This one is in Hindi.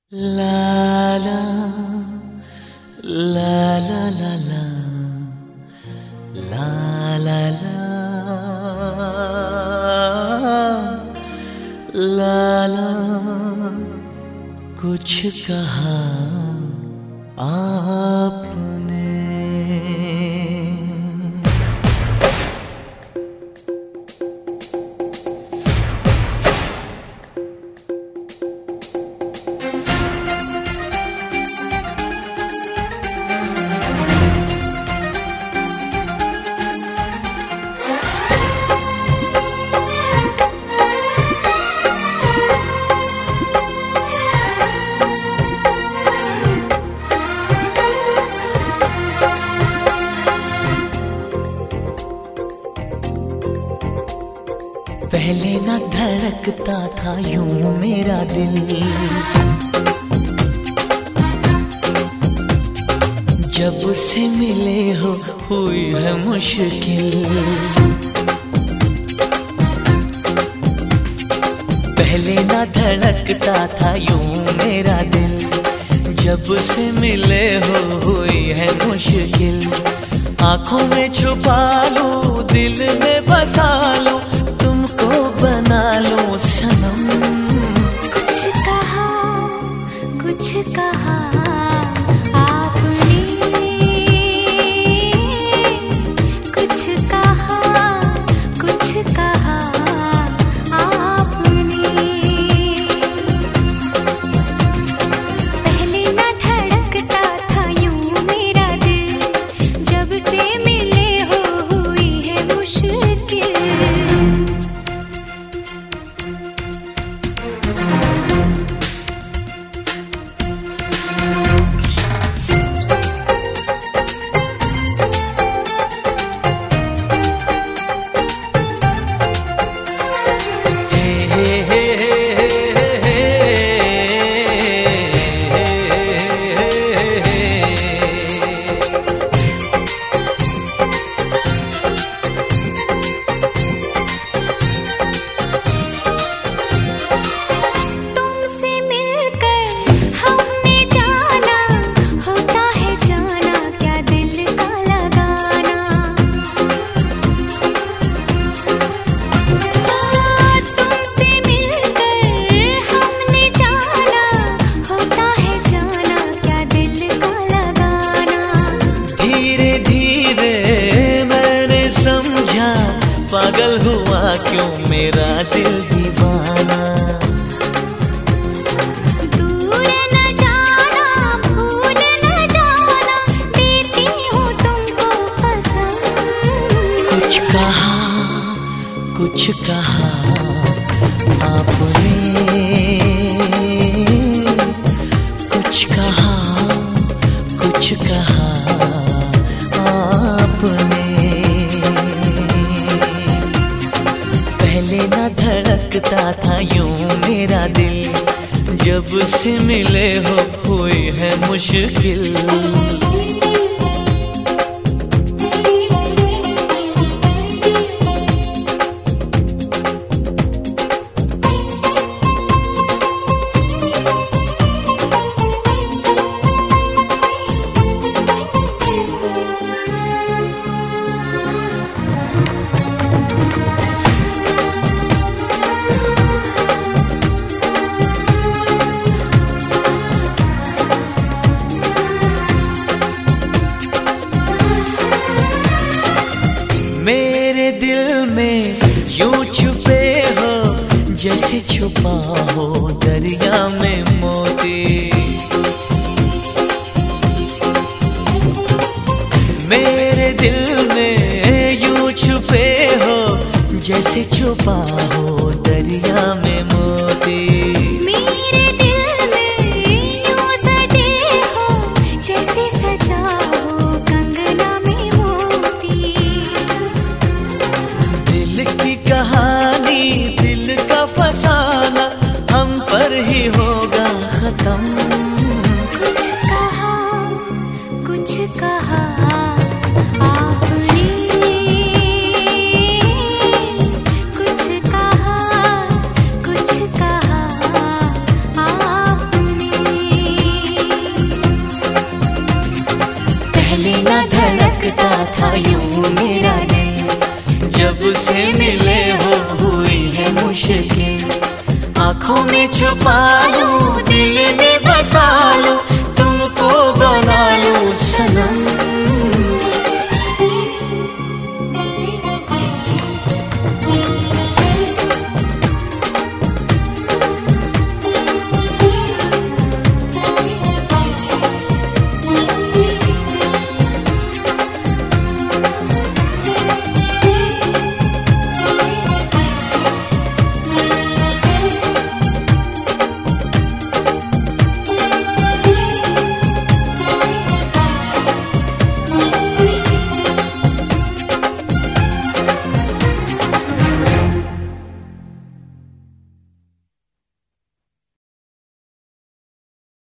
La la la la la la la la la la कुछ कहा आपने। पहले न धड़कता था यूं मेरा दिल, जब से मिले हो हुई है मुश्किल। पहले न धड़कता था यूं मेरा दिल, जब से मिले हो हुई है मुश्किल। आंखों में छुपा लूं, दिल में बसा लूं, तुमको बना लो सनम। कुछ कहा आपने, कुछ कहा आपने। पहले ना धड़कता था यूं मेरा दिल, जब से मिले हो हुई है मुश्किल। पागल हुआ क्यों मेरा दिल दीवाना। दूर न जाना, भूल न जाना, देती हूँ तुमको पसंद। कुछ कहा आपने, कुछ कहा आपने। पहले ना धड़कता था यूं मेरा दिल, जब से मिले हो हुई है मुश्किल। मेरे दिल में यूं छुपे हो, जैसे छुपा हो दरिया में मोती। मेरे दिल में यूं छुपे हो, जैसे छुपा हो दरिया में मोती। मेरे दिल में यूं सजे हो, जैसे सजा हो कंगना में मोती। दिल की कहानी, दिल का फसाना, हम पर ही होगा खत्म। कुछ कहा आपने, कुछ कहा आपने। मिले हो हुई है मुश्किल। आंखों में छुपा लूं, दिल में बसा लूं,